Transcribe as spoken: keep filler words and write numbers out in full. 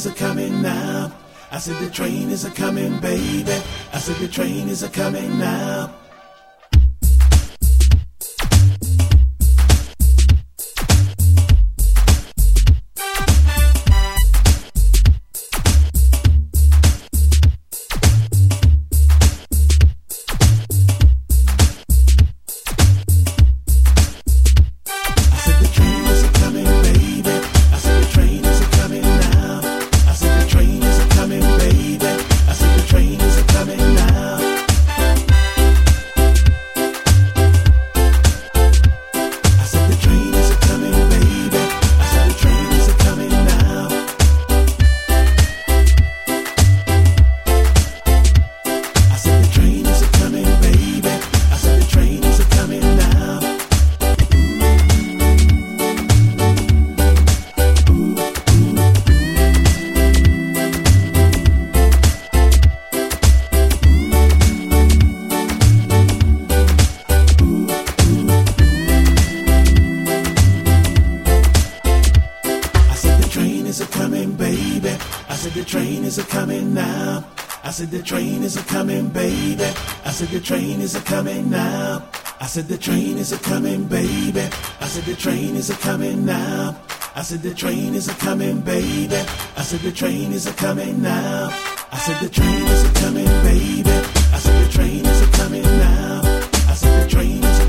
is a coming now. I said the train is a coming, baby. I said the train is a coming now. The train is a coming, baby. I said the train is a coming now. I said the train is a coming, baby. I said the train is a coming now. I said the train is a coming, baby. I said the train is a coming now. I said the train is a coming, baby. I said the train is a coming now. I said the train is a